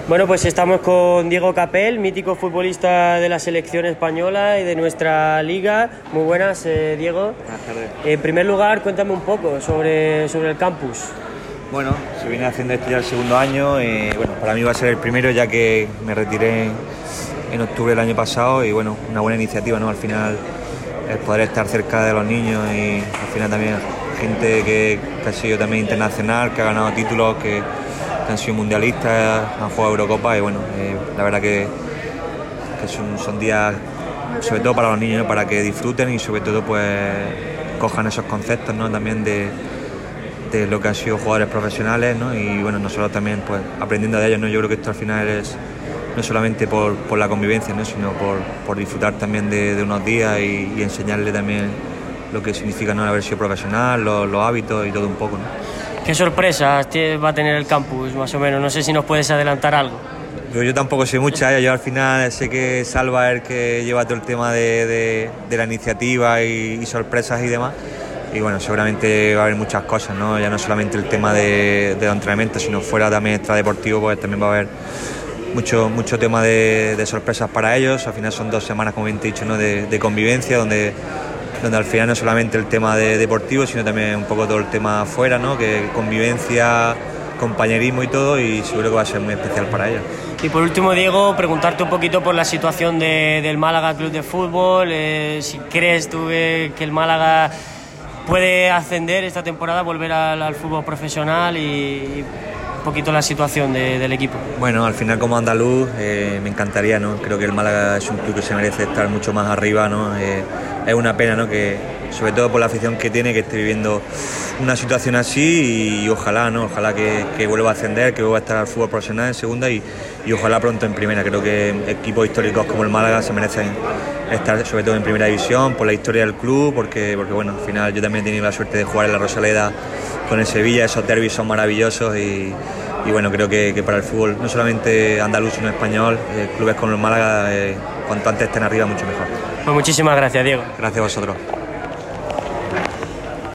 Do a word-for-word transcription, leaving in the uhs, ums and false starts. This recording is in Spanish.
Bueno, pues estamos con Diego Capel, mítico futbolista de la selección española y de nuestra liga. Muy buenas, eh, Diego. Buenas tardes. En primer lugar, cuéntame un poco sobre, sobre el campus. Bueno, se viene haciendo este ya el segundo año y bueno, para mí va a ser el primero ya que me retiré en octubre del año pasado y bueno, una buena iniciativa, ¿no? Al final el poder estar cerca de los niños y al final también gente que, que ha sido también internacional, que ha ganado títulos, que, que han sido mundialistas, han jugado Eurocopa y bueno, eh, la verdad que, que son, son días sobre todo para los niños, ¿no? Para que disfruten y sobre todo pues cojan esos conceptos, ¿no? También de, de lo que han sido jugadores profesionales, ¿no? Y bueno, nosotros también pues aprendiendo de ellos, ¿no? Yo creo que esto al final es no solamente por, por la convivencia, ¿no? Sino por, por disfrutar también de, de unos días y, y enseñarle también lo que significa, ¿no? Haber sido profesional, los, los hábitos y todo un poco, ¿no? ¿Qué sorpresas va a tener el campus, más o menos? No sé si nos puedes adelantar algo. Yo, yo tampoco sé mucha, yo al final sé que Salva es el que lleva todo el tema de, de, de la iniciativa y, y sorpresas y demás. Y bueno, seguramente va a haber muchas cosas, ¿no? Ya no solamente el tema de, de los entrenamientos, sino fuera también extradeportivo, pues también va a haber mucho, mucho tema de, de sorpresas para ellos. Al final son dos semanas, como bien te he dicho, ¿no? de, de convivencia, donde, donde al final no solamente el tema de deportivo, sino también un poco todo el tema afuera, ¿no? Que convivencia, compañerismo y todo, y seguro que va a ser muy especial para ellos. Y por último, Diego, preguntarte un poquito por la situación de, del Málaga Club de Fútbol, eh, si crees tú eh, que el Málaga puede ascender esta temporada, volver al, al fútbol profesional y, y un poquito la situación de, del equipo. Bueno, al final como andaluz eh, me encantaría, ¿no? Creo que el Málaga es un club que se merece estar mucho más arriba, ¿no? Eh, es una pena, ¿no? Que sobre todo por la afición que tiene, que esté viviendo una situación así y, y ojalá, ¿no? Ojalá que, que vuelva a ascender, que vuelva a estar al fútbol profesional en segunda y, y ojalá pronto en primera. Creo que equipos históricos como el Málaga se merecen estar sobre todo en primera división por la historia del club, porque, porque bueno, al final yo también he tenido la suerte de jugar en la Rosaleda con el Sevilla, esos derbis son maravillosos y, y bueno, creo que, que para el fútbol, no solamente andaluz sino español, eh, clubes como el Málaga, eh, cuanto antes estén arriba mucho mejor. Pues muchísimas gracias, Diego. Gracias a vosotros.